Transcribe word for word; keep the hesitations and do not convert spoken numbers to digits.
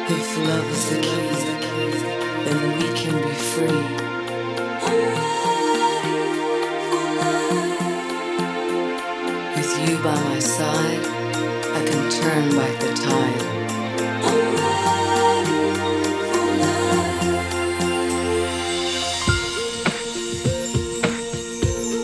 If love is the key, then we can be free. With you by my side, I can turn back the tide.